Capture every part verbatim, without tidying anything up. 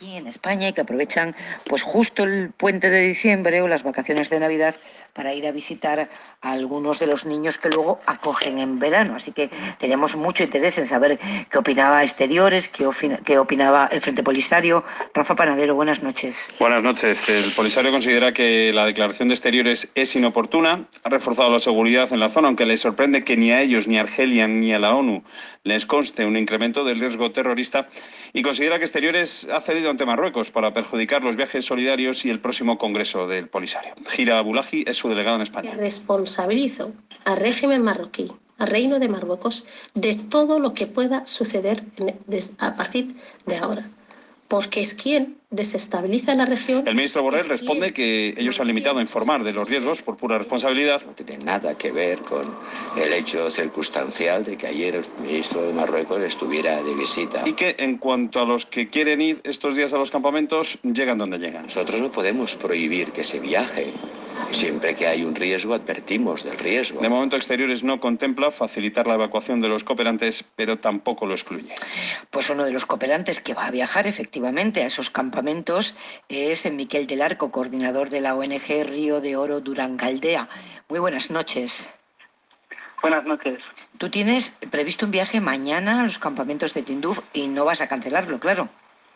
aquí en España y que aprovechan pues justo el puente de diciembre o las vacaciones de Navidad para ir a visitar a algunos de los niños que luego acogen en verano. Así que tenemos mucho interés en saber qué opinaba Exteriores, qué, opina, qué opinaba el Frente Polisario. Rafa Panadero, buenas noches. Buenas noches. El Polisario considera que la declaración de Exteriores es inoportuna. Ha reforzado la seguridad en la zona, aunque les sorprende que ni a ellos, ni a Argelia, ni a la ONU les conste un incremento del riesgo terrorista, y considera que Exteriores ha cedido ante Marruecos para perjudicar los viajes solidarios y el próximo congreso del Polisario. Gira Abulaji es su delegado en España. Responsabilizo al régimen marroquí, al Reino de Marruecos, de todo lo que pueda suceder a partir de ahora, porque es quien desestabiliza la región. El ministro Borrell responde que ellos han limitado a informar de los riesgos por pura responsabilidad. No tiene nada que ver con el hecho circunstancial de que ayer el ministro de Marruecos estuviera de visita. Y que en cuanto a los que quieren ir estos días a los campamentos, llegan donde llegan. Nosotros no podemos prohibir que se viaje. Siempre que hay un riesgo, advertimos del riesgo. De momento, Exteriores no contempla facilitar la evacuación de los cooperantes, pero tampoco lo excluye. Pues uno de los cooperantes que va a viajar efectivamente a esos campamentos es Miquel del Arco, coordinador de la O N G Río de Oro Durangaldea. Muy buenas noches. Buenas noches. Tú tienes previsto un viaje mañana a los campamentos de Tinduf y no vas a cancelarlo, claro.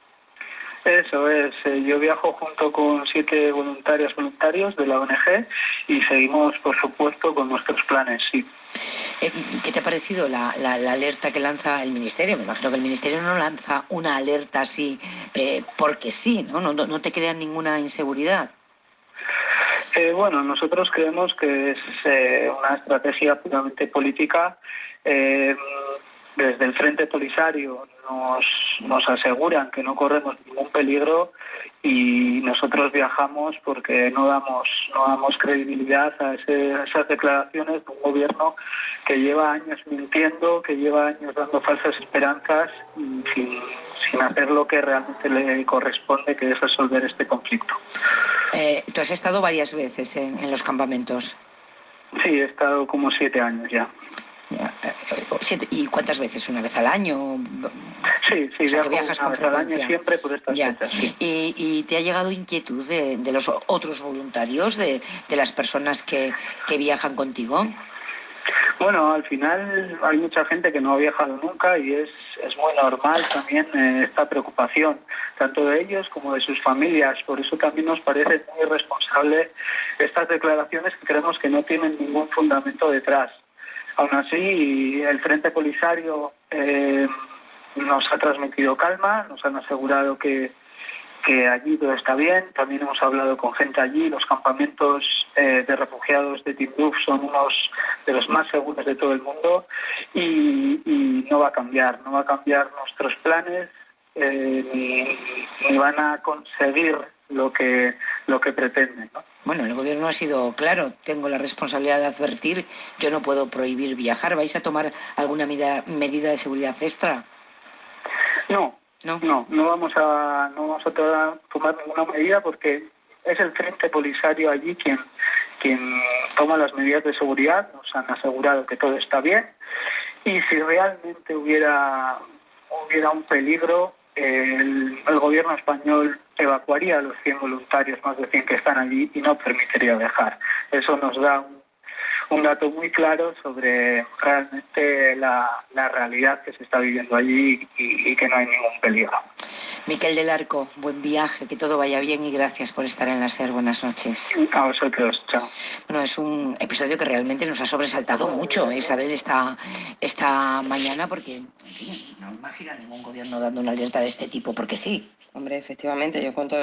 Eso es, yo viajo junto con siete voluntarias voluntarios de la O N G y seguimos, por supuesto, con nuestros planes, sí. ¿Qué te ha parecido la, la, la alerta que lanza el Ministerio? Me imagino que el Ministerio no lanza una alerta así eh, porque sí, ¿no? No, no te crea ninguna inseguridad. Eh, bueno, nosotros creemos que es eh, una estrategia puramente política. Eh, desde el Frente Polisario nos, nos aseguran que no corremos ningún peligro y nosotros viajamos porque no damos no damos credibilidad a, ese, a esas declaraciones de un gobierno que lleva años mintiendo, que lleva años dando falsas esperanzas y sin, sin hacer lo que realmente le corresponde, que es resolver este conflicto. Eh, tú has estado varias veces en, en los campamentos. Sí, he estado como siete años ya. ¿Y cuántas veces? ¿Una vez al año? Sí, sí, o sea, viajo que viajas una con vez al año siempre por estas ya. fechas. Sí. ¿Y, ¿Y te ha llegado inquietud de, de los otros voluntarios, de, de las personas que, que viajan contigo? Bueno, al final hay mucha gente que no ha viajado nunca y es, es muy normal también eh, esta preocupación, tanto de ellos como de sus familias. Por eso también nos parece muy irresponsable estas declaraciones que creemos que no tienen ningún fundamento detrás. Aún así, el Frente Polisario eh, nos ha transmitido calma, nos han asegurado que, que allí todo está bien. También hemos hablado con gente allí. Los campamentos eh, de refugiados de Tinduf son unos de los más seguros de todo el mundo y, y no va a cambiar, no va a cambiar nuestros planes eh, ni, ni van a conseguir lo que lo que pretenden, ¿no? Bueno, el gobierno ha sido claro, tengo la responsabilidad de advertir, yo no puedo prohibir viajar. ¿Vais a tomar alguna medida, medida de seguridad extra? No, no, no, no vamos a no vamos a tomar ninguna medida porque es el Frente Polisario allí quien quien toma las medidas de seguridad. Nos han asegurado que todo está bien y si realmente hubiera hubiera un peligro, el, el gobierno español evacuaría a los cien voluntarios, más de cien que están allí, y no permitiría viajar. Eso nos da un, un dato muy claro sobre realmente la, la realidad que se está viviendo allí y, y que no hay ningún peligro. Miquel del Arco, buen viaje, que todo vaya bien y gracias por estar en la SER. Buenas noches. A vosotros, chao. Bueno, es un episodio que realmente nos ha sobresaltado mucho, ¿eh? Saber esta, esta mañana, porque en fin, no imagino a ningún gobierno dando una alerta de este tipo, porque sí. Hombre, efectivamente, yo cuento